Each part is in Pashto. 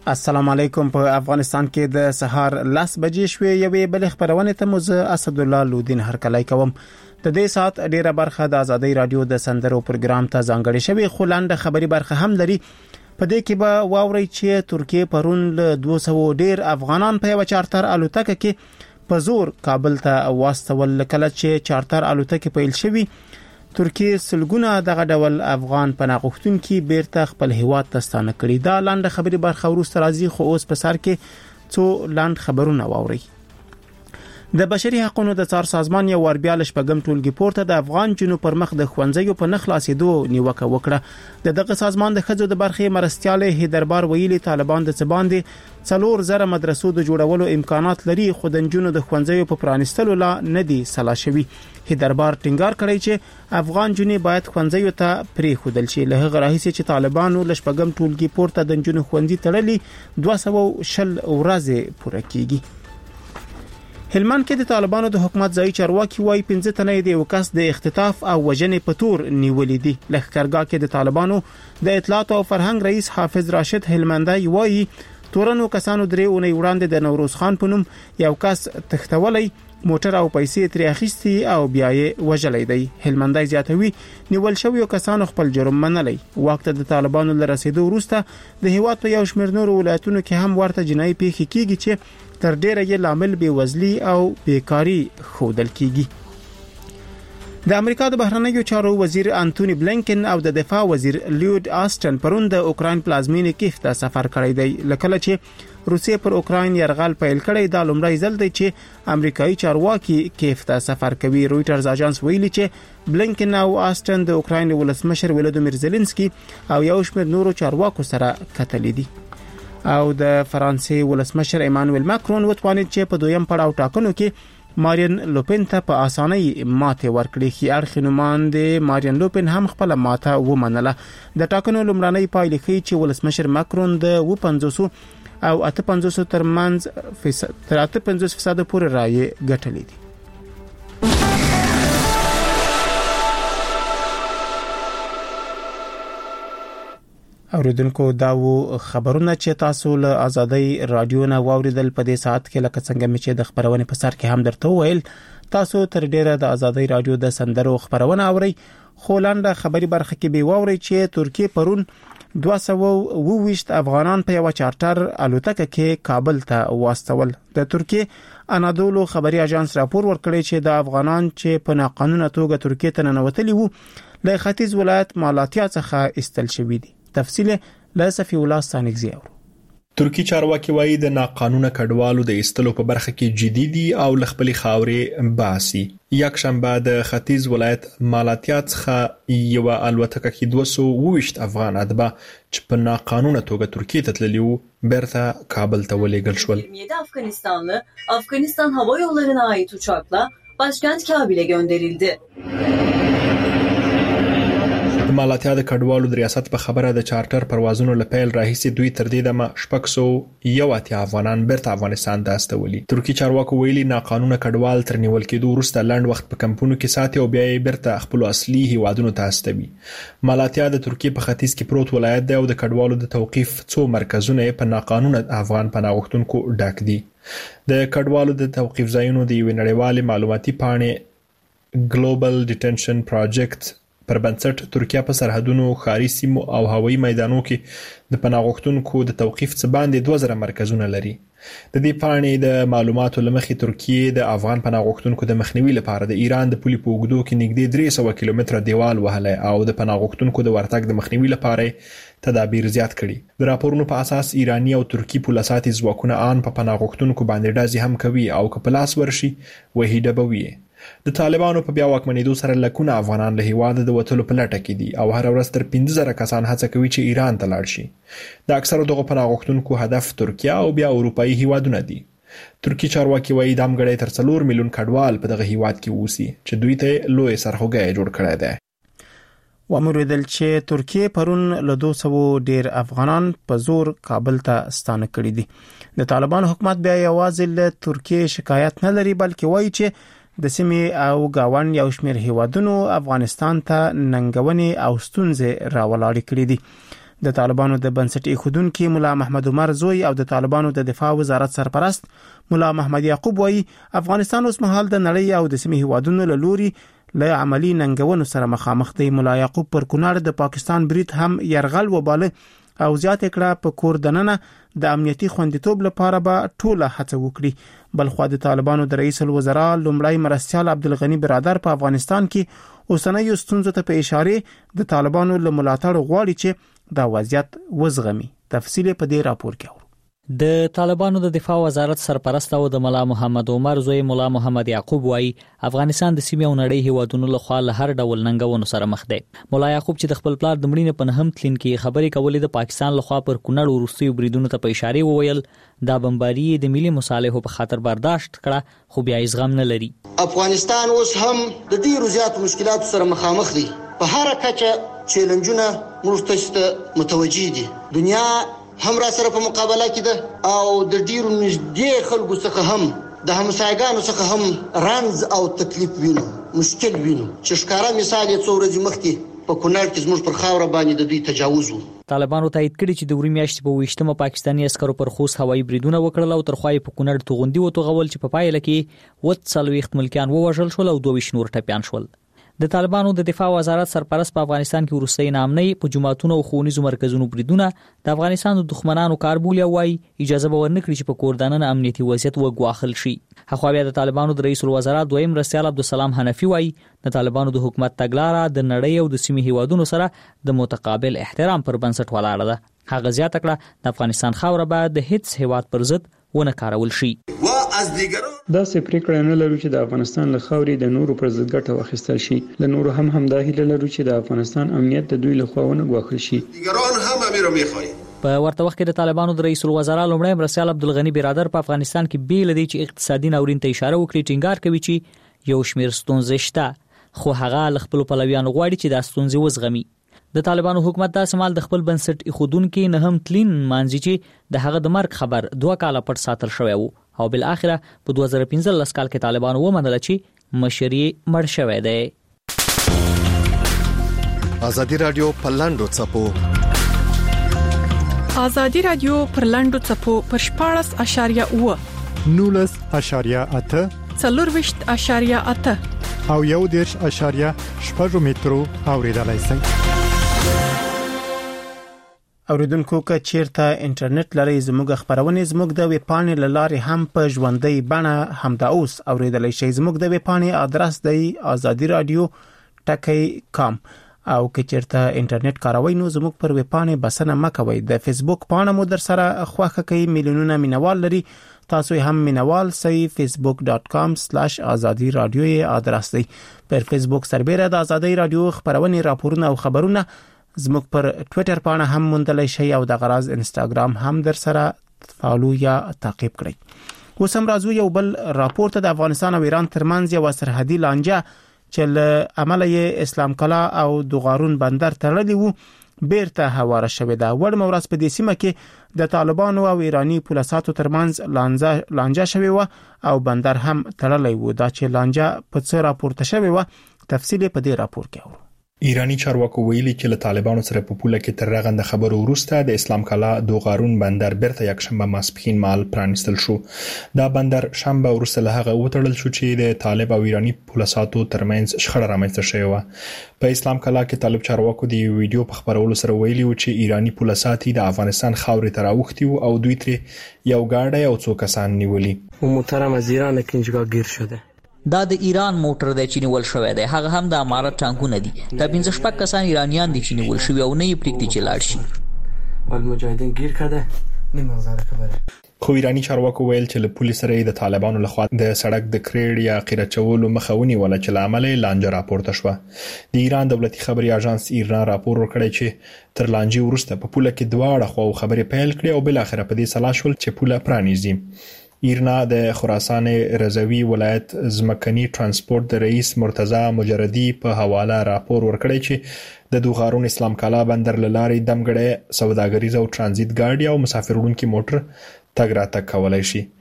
السلام علیکم. په افغانستان کې د سهار 10 بجې شوې یوې بل خبرونه ته مزه اسد الله لودین هرکلی کوم. د دې سات ډیره برخه د ازادي رادیو د سندرو پروګرام ته ځانګړې شوی، خو لاندې خبري برخه هم لري. په دې کې به واوري چې ترکیه پرون له 200 ډیر افغانان په یو چارتر الوتکه کې په زور کابل ته واستول. کله چې چارتر الوتکه پیل شوی، ترکیه سلګونه دغه ډول افغان پناهغښتونکو بیرته خپل هیواد ته ستانه کړي. دا لاندې خبري برخه ورسته راځي، خو اوس په سر کې څو لاند خبرونه واوري. د بشري حقوقو د څار سازمان یو وربیال شپږم ټولګي پورته د افغان جنو پر مخ د خوندزیو په نخلاصېدو نیوکه وکړه. دغه سازمان د خځو د برخې مرستياله هیدربار ویلي طالبان د څباندې 4,000 مدرسو د جوړولو امکانات لري، خو د جنو د خوندزیو په پرانستلو لا نه دي سلا شوی. هیدربار ټینګار کړی چې افغان جنې باید خوندزیو ته پرې خودل شي. له هغه راهیسې چې طالبانو له شپږم ټولګي پورته د جنو خوندزي تړلي 200 ورځې پوره کیږي. هلمند کې د طالبانو د حکومت ځای چارواکي وایي 15 تنه د یو کس د اختطاف او وژنې په تور نیولې دي. لښکرګاه کې د طالبانو د اطلاعات او فرهنګ رئیس حافظ راشد هلمندای وایي تورنو کسانو درې اونۍ وړاندې د نوروز خان په نوم یو کس تختولی، موټر او پیسې ترې اخیستي او بیا یې وژلې دی. هلمندای زیاتوي نیول شوی کسانو خپل جرم منلی. وخت د طالبانو لرسېدو وروسته د هیواد په یو شمېر نور ولایتونو کې هم ورته جنایي پیښې کیږي چې تر ډیره یې لامل بیوزلي او بیکاری خودل کیږي. د امریکا د بهرنیو چارو وزیر انټونی بلینکن او د دفاع وزیر لیود آستن پرون د اوکراین پلازمینې کیف ته سفر کړی دی. لکه چې روسیې پر اوکراین یرغل پیل کړی، دا لومړی ځل دی چې امریکایي چارواکي کیف ته سفر کوي. رويټرز اژانس ویلي چې بلینکن او آستن د اوکراین ولسمشر ولادیمیر زيلنسکي او یو شمېر نورو چارواکو سره کتلې دي. او د فرانسې ولسمشر ایمانوئل ماکرون وتوانید چې په دویم پړاو ټاکنو کې مارین لوپن ته په اسانۍ ماته ورکړي. خي اړخ نوماند مارین لوپن هم خپل ماته ومنله. د ټاکنو لومړنۍ پایلې ښیي چې ولسمشر ماکرون د 50 او 58 ترمنځ تر 58% پورې رایې ګټلې دي. اوریدونکو دا و خبرونه چې تاسو له ازادي رادیو نه واوریدل. په دې ساعت کې لکه څنګه مې چې د خبرونه په سر کې هم درته ویل، تاسو تر ډیره د ازادي رادیو د سندرو خبرونه اوري. خو لاندې خبري برخه کې به واوري چې ترکیه پرون 220 افغانان په یو چارټر الوتکه کې کابل ته واستول. د ترکیه انادولو خبري اژانس راپور ورکړی چې د افغانان چې په ناقانونه توګه ترکیه ته ننوتلي وو له ختیځ ولایت مالاتیا څخه استل شوی دي. تفصیل له صفی الله ثانیزی اورو. ترکی چارواکي وایي د ناقانونه کډوالو د ایستلو په برخه کې جدي دي او لخپلي خاورې باسي. یک شنبه د ختیځ ولایت مالاتیا څخه یو الوتکه کې 220 افغان ادبا چې په ناقانونه توګه ترکیه ته تللي وو بیرته کابل ته ولېږل شول. 27 Afganistan Hava Yolları'na ait uçakla başkent Kabil'e gönderildi. د مالاتیا د کډوالو د ریاست په خبره د چارټر پروازونو لپاره راهیسي دوی تر دې دمه 601 افغانان بیرته افغانستان ته استولي. ترکی چارواکو ویلي ناقانونه کډوال تر نیول کېدو وروسته لاند وخت په کمپونو کې ساتي او بیا یې بیرته خپل اصلي هیوادونو ته استوي. مالاتیا د ترکیه په ختیځ کې پروت ولایت دی او د کډوالو د توقيف څو مرکزونه په ناقانونه افغان پناهغښتونکو ډک دي. د کډوالو د توقيف ځایونو د یو نړیوال معلوماتي پاڼې ګلوبل ډیټنشن پروجیکټ پر بنسټ ترکیه په سرحدونو، ښاري سیمو او هوایي میدانونو کې د پناهغښتونکو د توقيف څخه باندې 2000 مرکزونه لري. د دې پاڼې د معلوماتو لمخې ترکیه د افغان پناهغښتونکو د مخنیوي لپاره د ایران د پولې په اوږدو کې نږدې 300 کیلومتره دیوال وهلی او د پناهغښتونکو د ورتګ د مخنیوي لپاره تدابیر زیات کړي. د راپورونو په اساس ایرانی او ترکی پولیساتي ځواکونه ان په پناهغښتونکو باندې ډازې هم کوي او کپلاس ورشي وحیده بوي. د طالبانو په بیا واکمنېدو سره لکونه افغانان له هیواده د وټلو په لټه کې دي او هر ورځ تر 15000 کسان هڅه کوي چې ایران ته لاړ شي. د اکثره دغه پناهغښتونکو هدف ترکیه او بیا اروپאי هیوادونه دي. ترکی چارواکي وایي د امګړې تر 4 میلیون کډوال په دغه هیواد کې اوسي چې دوی ته لوی سرخوږی جوړ کړی دی. وموریدل چې ترکیه پرون له 200 ډیر افغانان په زور کابل ته ستانه کړي دي. د طالبان حکومت بیا یوازې له ترکیه شکایت نه لري، بلکې وایي چې د سیمې او گاون یو شمېر هیوادونو افغانستان ته ننګونې او ستونزې راولاړې کړې دي. د طالبانو د بنسټ ایښودونکو مولا محمد عمر زوی او د طالبانو د دفاع وزارت سرپرست مولا محمد یعقوب وایي افغانستان اوس مهال د نړۍ او د سیمې هیوادونو له لوري له عملی ننګونو سره مخامخ دی. مولا یعقوب پر کونړ د پاکستان برید هم يرغل وباله او زیات کړه په کور دننه د امنیتي خوندیتوب لپاره به ټوله هڅه وکړي. بلخو د طالبانو د رئیس الوزرا لومړی مرستیال عبدالغنی برادر په افغانستان کې اوسنۍ ستونزو ته په اشاره د طالبانو له ملاتړ غواړي چې دا وضعیت وزغمي. تفصیل په دې راپور کې د طالبانو د دفاع وزارت سرپرست او د مولا محمد عمر زوی مولا محمد یعقوب وایي افغانستان د سیمې او نړۍ هیوادونو له خوا له هر ډول ننګونو سره مخ دی. مولا یعقوب چې د خپل پلار د مړینې په نهم تلین کې خبرې کولې د پاکستان له خوا پر کونړ وروستیو بریدونو ته په اشاره وویل دا بمباری د ملي مصالحو په خاطر برداشت کړه خو بیا یې زغم نه لري. افغانستان اوس هم د ډیرو زیاتو مشکلاتو سره مخامخ دی. په هر کچه چیلنجونه موږ ته متوجي دي. دنیا هم را سره په مقابله کې ده او د ډیرو نږدې خلکو څخه هم د همسایګانو څخه هم رنځ او تکلیف وینو، مشکل وینو چې ښکارا مثال یې څو ورځې مخکې په کونړ کې زموږ پر خاوره باندې د دوی تجاوز وو. طالبانو تایید کړي چې د وری میاشتې په 28مه پاکستاني عسکرو پر خوست هوایي بریدونه وکړل او تر خوای په کونړ توغندي وتوغول چې په پایله کې 40 ملکیان ووژل شول او 22 نور ټپيان شول. د طالبانو د دفاع وزارت سرپرست په افغانستان کې وروستي نامنۍ په جماعتونو او ښوونیزو مرکزونو بریدونه د افغانستان د دښمنانو کاربولیا وای اجازه به ورنکړي چې په کوردانه امنیتي وضعیت وګواخل شي. خو بیا د طالبانو د رئیس الوزرا دویم مرستیال عبدالسلام حنفي وای د طالبانو د حکومت تګلارې د نړۍ او د سیمې هیوادونو سره د متقابل احترام پر بنسټ ولاړه ده. هغه زیاته کړه د افغانستان خاوره به د هیڅ هیواد پر ضد ونه کارول شي. دا سه پریکړه نه لرو چې د افغانستان له خاورې د نورو پر ضد ګټه واخیستل شي. له نورو هم همدا هیله لرو چې د افغانستان امنیت د دوی له خوا ونه ګواښل شي. په ورته وخت کې د طالبانو د رئیس الوزرا لومړی مرستیال عبدالغنی برادر په افغانستان کې بیل دی چې اقتصادي ناورین ته اشاره وکړي ټینګار کوي چې یو شمېر ستونزې شته خو هغه له خپل پلویانو غواړي چې دا ستونزې وزغمي. د طالبانو حکومت دا سمال د خپل بنسټ ایښودونکو نه هم تلین مانځي چې د هغه د مرګ خبر 2 کاله پټ ساتل شوی وو او بل اخره په 2015 کال کې طالبانو ومنل چې مشري مړ شوی دی. ازادي رادیو په لاندو چپو ازادي رادیو پر لاندو چپو پر 14.8 19.8 24.8 او 1.8 مترو اوریدلای شئ. اوریدونکو که چیرته انټرنیټ لري زموږ خبرونه زموږ د ویب پاڼې لاري هم په ژوندۍ بڼه همدا اوس اوریدلای شئ. زموږ د ویب پاڼې ادرس دی azadiradio.com او که چیرته انټرنیټ کاروي نو زموږ پر ویب پاڼې بسنه مکوئ. د فیسبوک پاڼه مو در سره خوښه کوي میلیونونه مینوال لري. تاسو هم مینوال سئ facebook.com/azadi radio ادرس دی. پر فیسبوک سربېره د ازادي رادیو خبرونه راپورونه او خبرونه زموږ پر ټوئیټر پاڼه هم موندلای شئ او د غراز انستګرام هم در سره فالو یا تعقیب کړئ. اوس هم راځو یو بل راپور ته. د افغانستان او ایران ترمنځ یو سرحدي لانجه چې له عمله اسلام کلا او دوغارون بندر تړلی وو بیرته هواره شوې ده. وړ مورس په دې سیمه کې د طالبانو او ایرانی پولیساتو ترمنځ لانجه شوې و او بندر هم تړلی و. دا چې لانجه په څه راپورته شوې و تفصیل په دې راپور کې اورو. ایرانی چارواکو ویلي چې له طالبانو سره په پوله کې تر رغنده خبرو وروسته د اسلام کلا دوغارون بندر بیرته یکشنبه ماسپښین مهال پرانیستل شو. دا بندر شنبه وروسته له هغه وتړل شو چې د طالب او ایرانی پولیساتو ترمنځ شخړه رامنځته شوې و. په اسلام کلا کې طالب چارواکو د ویډیو په خبرولو سره ویلي و چې ایرانی پولیسات د افغانستان خاورې ته راوښتي او دوی ترې یو ګاډی او څو کسان نیولي. محترم از ایران کنجګا گیر شده. دا د ایران موټر دی چې نیول شوی دی. هغه هم د امارات ټانکونه دي. دا 15 کسان ایرانیان دي چې نیول شوی او نه یې پریږدي چې لاړ شي. المجاهدین گیر کړه نیمه زره خبره. خو ایرانی چارواکو ویل چې له پولیس سره د طالبانو لخوا د سړک د کریډ یا قیرچولو مخاوني ولا چې لامل لانجه راپورته شو. د ایران دولتي خبري اژانس ایرنا راپور ورکړی چې تر لانجې وروسته په پوله کې دواړه خو خبرې پیل کړې او بل اخر په دې سلا شول چې پوله پرانیزي. ایرنا د خراسان رضوی ولایت زمکني ترانسپورت د رئیس مرتضی مجردی په حواله راپور ورکړی چې د دوغارون اسلام کلا بندر لارې دمګړې سوداګریز او ترانزیت ګاډي او مسافر وړونکي موټر تګ راتګ کولای شي.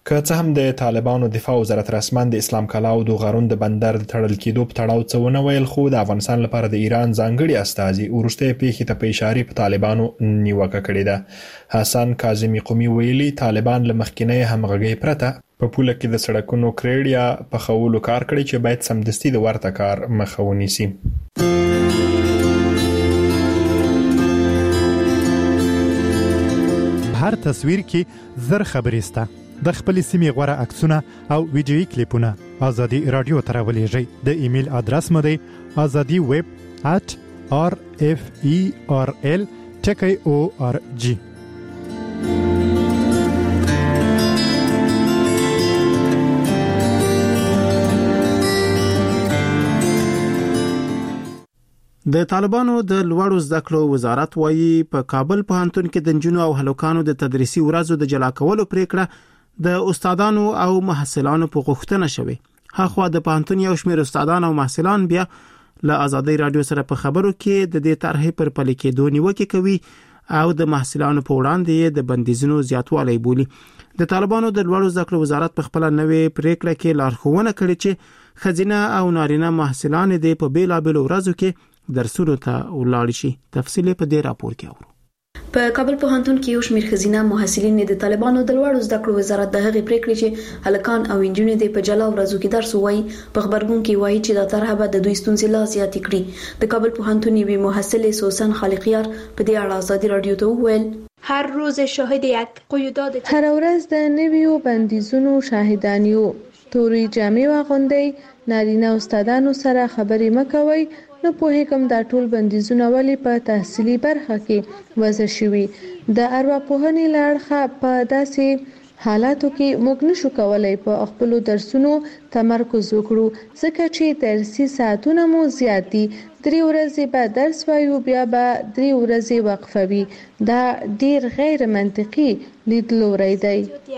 که څه هم د طالبانو دفاع وزارت رسمن د اسلام کلاو د غارون د بندر د تړل کېدو په تړاو څه ونه ویل، خو د افغانستان لپاره د ایران ځانګړي استازي ورسته پیښې ته په اشاره په طالبانو نیوکه کړې ده. حسن کاظمی قومي ویلي طالبان له مخکینی همغږي پرته په پوله کې د سړکونو کریډ یا په خولو کار کړی چې باید سمدستي د ورته کار مخه ونیسي. هر تصویر کې زر خبرې سته. د خپل سیمې غوړه عکسونه او ویډیويي کلیپونه ازادي رادیو ته راولېږئ. د ایمیل ادرس مو دی azadi@rferl.org. د طالبانو د لوړو زده کړو وزارت وایي په کابل پوهنتون کې د نجونو او هلکانو د تدریسي ورځو د جلا کولو پریکړه د استادانو او محصلانو په غوښتنه شوه. هغه د پوهنتون یو شمېر استادان او محصلان بیا له آزادۍ رادیو سره په خبرو کې د دې طرحې پر پلي کېدو نیوکه کوي او د محصلانو په وړاندې د بندیزونو زیاتوالی بولي. د طالبانو د لوړو زده کړو وزارت په خپل نوې پریکړه کې لارښوونه کړې چې خزینه او نارینه محصلان د په بیلابل ورځو کې درسونو ته ولاړ شي. تفصیل په دې راپور کې اورو. په کابل پوهنتون کې یو شمېر خزینه محصلین د طالبانو د لوړو زده کړو وزارت د هغې پریکړې چې هلکان او انجونې د په جلا ورځو کې درس وایي په خبرګون کې وایي چې دا طرحه به د دوی ستونزې لا زیاتې کړي. د کابل پوهنتون یوې محصله سوسن خالقیار په دې اړه آزادي رادیو ته وویل هر روز شاهد یک قیودات هر ورځ د نویو بندیزونو شاهدانیو توري جامې واغوندئ نارینه استادانو سره خبرې مکوئ نو پوهیږم دا ټول بندیزونه ولې په تحصیلي برخه کې وضع شوي. د ارواپوهنې له اړخه په داسې حالاتو کې موږ نشو کولای په خپل درسونو تمرکز وکړو ځکه چې درسي ساعتونه مو زیات دي. 3 ورځې به درس وایو بیا به 3 ورځې وقفه وي. دا ډیر غیر منطقي لیدلوری دی.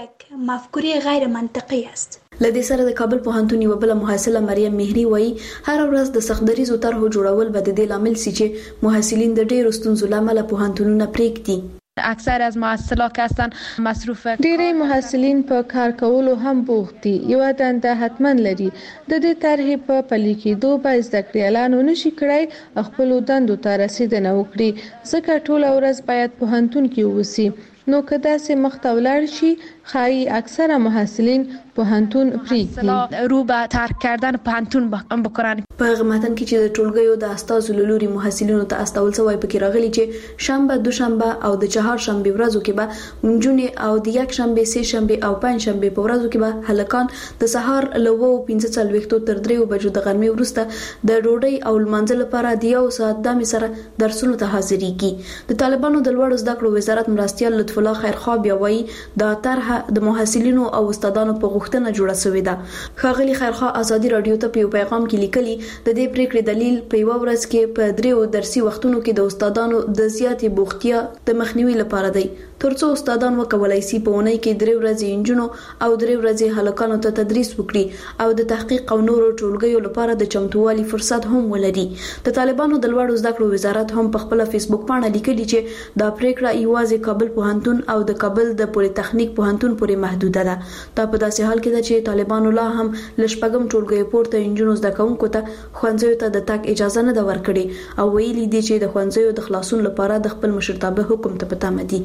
مفکوره غیر منطقي است. لدې سره د کابل پوهنتون یو بل محصله مریم مهری وایي هر ورځ د سختدریزو طرحو جوړول به د دې لامل سي چې محصلین د ډېرو ستونزو لامل پوهنتونونه پریږدي. اکثر از محصلا که هستن مصروف ډېری محصلین په کار کولو هم بوخت دي. یو دنده حتما لري. د دې طرحې په پلي کېدو به زده کړیالان نشي کړای خپل دندو ته رسیدنه وکړي ځکه ټول ورځ باید پوهنتون کې اوسي. نو که داسې مخته ولاړ شي خایي اکثره محصلین پوهنتون پریږدي رو به ترک کردن پوهنتون بکنن. په هغه متن کې چې د ټولګیو د استازو له لوري محصلینو ته استول شوی پکې راغلي چې شنبه دوشنبه او د چهارشنبه ورځو کې به منجونې او د یک شنبه سه شنبه او پنځ شنبه په ورځو کې به هلکان د سهار له 9:45 تر 3 بجو د غرمې وروسته د ډوډۍ او لمانځه لپاره د 1 ساعت د سره درسونو ته حاضرېږي. د طالبانو د لوړو زده کړو وزارت مرستیال لطف الله خیرخوا بیا وایي دا طرحه د محصلینو او استادانو په غوښتنه جوړه شوې ده. ښاغلي خیرخوا آزادي رادیو ته په پیغام کې لیکلي د دې پریکړې دلیل په یو ورځ کې په 3 درسي وختونو کې د استادانو د زیاتې بوختیا د مخنیوي لپاره دی. ترڅو استادان وکولای شي په اونۍ کې 3 ورځې انجونو او 3 ورځې هلکانو ته تدریس وکړي او د تحقیق او نورو ټولګیو لپاره د چمتووالي فرصت هم ولري. د طالبانو د لوړو زده کړو وزارت هم په خپل فیسبوک باندې لیکلي چې دا پریکړه یوازې کابل پوهنتون او د کابل د پولی تخنیک پوهنتون پورې محدوده ده. دا په داسې حال کې ده چې طالبانو لا هم لشپږم ټولګي پورته انجونو زده کوونکو ته ښوونځیو ته د تګ اجازه نه ده ورکړې او ویلي دي چې د ښوونځیو د خلاصون لپاره د خپل مشرتابه حکم ته پته مدي.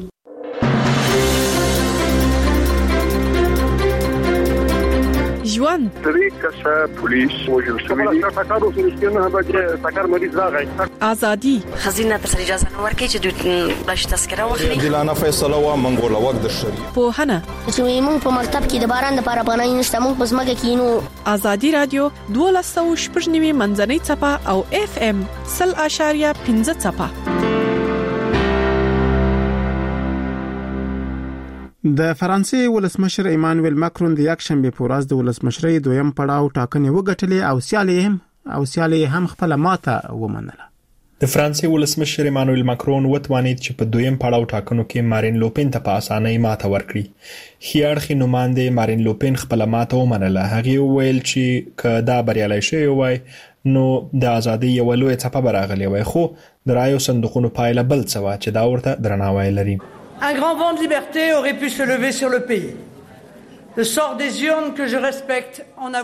ژوند طریقه پولیس وجل شوی دی تاکارو سنستنه به تاکار مریض راغی ازادي خزینه تر اجازه نه ورکړي چې دوی باش تذکره واخلي دلانه فیصله و منګول وخت د شری پوهنه چې موږ په مکتب کې د باران لپاره پناه نشته موږ په ځمکه کې نو ازادي رادیو 12.9 منځنۍ چپه او FM 0.5 چپه. د فرانسې ولسمشر ایمانوئل ماکرون د یک شنبه په ورځ د ولسمشرۍ دویم پړاو ټاکنې وګټلې او سیالي هم خپل ماته ومنله. د فرانسې ولسمشر ایمانوئل ماکرون وتوانید چې په دویم پړاو ټاکنو کې مارین لوپین ته په اسانۍ ماته ورکړي. خیارخي نوماندې مارین لوپین خپل ماته ومنله. هغه ویل چې کدا بریالي شوی وای نو د ازادي یو لوی څپه براغلی وای خو د رایو صندوقونو پایله بل څه وا چې دا ورته درناوی لري. Un grand vent de liberté aurait pu se lever sur le pays. Le sort des urnes que je respecte en